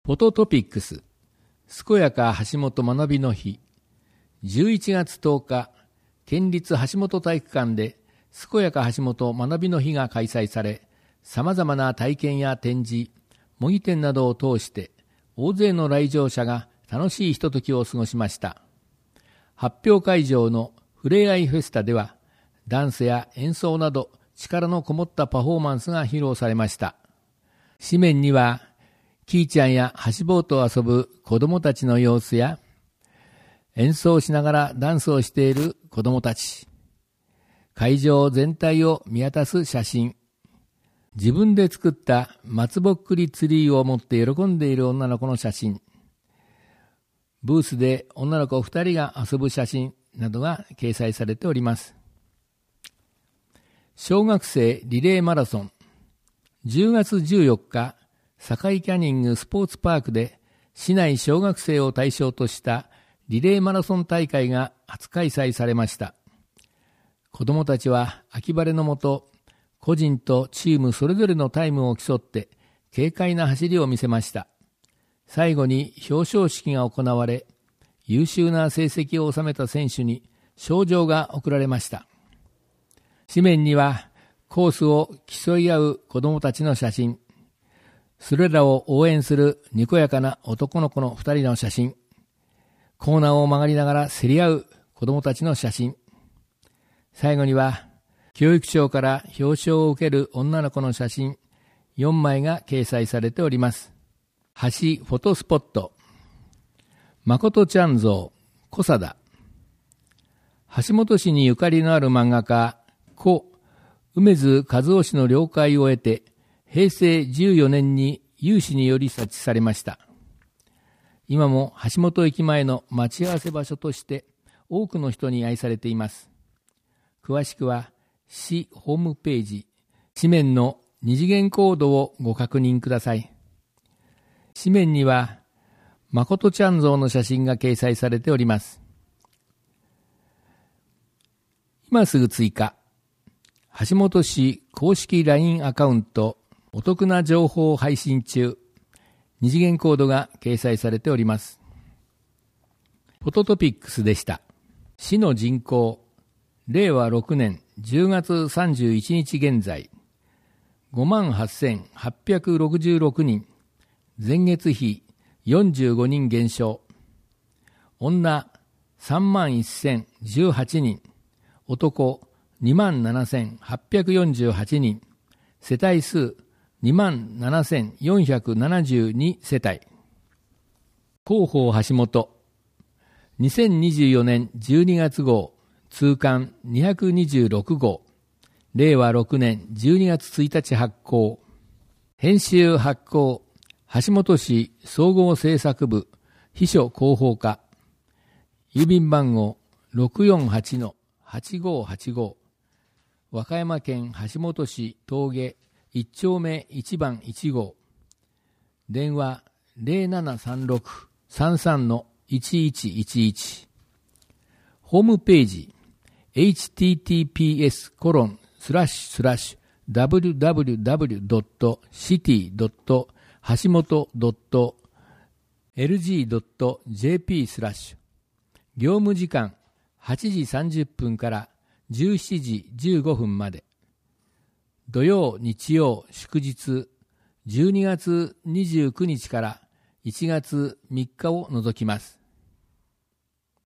フォトトピックス、健やか橋本学びの日。11月10日、県立橋本体育館で健やか橋本学びの日が開催され、様々な体験や展示、模擬店などを通して大勢の来場者が楽しいひとときを過ごしました。発表会場のふれあいフェスタでは、ダンスや演奏など力のこもったパフォーマンスが披露されました。紙面には、キーちゃんや橋ボートを遊ぶ子供たちの様子や、演奏しながらダンスをしている子供たち、会場全体を見渡す写真、自分で作った松ぼっくりツリーを持って喜んでいる女の子の写真、ブースで女の子2人が遊ぶ写真などが掲載されております。小学生リレーマラソン、10月14日、堺キャニングスポーツパークで市内小学生を対象としたリレーマラソン大会が初開催されました。子どもたちは秋晴れの下、個人とチームそれぞれのタイムを競って軽快な走りを見せました。最後に表彰式が行われ、優秀な成績を収めた選手に賞状が贈られました。紙面にはコースを競い合う子どもたちの写真、それらを応援するにこやかな男の子の2人の写真、コーナーを曲がりながら競り合う子どもたちの写真、最後には教育長から表彰を受ける女の子の写真4枚が掲載されております。橋フォトスポット、誠ちゃん像、小貞。橋本市にゆかりのある漫画家、故梅津和夫氏の了解を得て、平成14年に有志により設置されました。今も橋本駅前の待ち合わせ場所として多くの人に愛されています。詳しくは市ホームページ、紙面の二次元コードをご確認ください。紙面には誠ちゃん像の写真が掲載されております。今すぐ追加。橋本市公式 LINE アカウントお得な情報を配信中。二次元コードが掲載されております。フォトトピックスでした。市の人口、令和6年10月31日現在、58,866 人、前月比45人減少。女、31,018 人、男、27,848 人、世帯数、27,472 世帯。広報橋本。2024年12月号、通刊226号。令和6年12月1日発行。編集発行、橋本市総合政策部、秘書広報課。郵便番号 648-8585。和歌山県橋本市峠1丁目1番1号。電話 0736-33-1111。ホームページ https://www.city.hashimoto.lg.jp/ 業務時間8時30分から17時15分まで。土曜、日曜、祝日、12月29日から1月3日を除きます。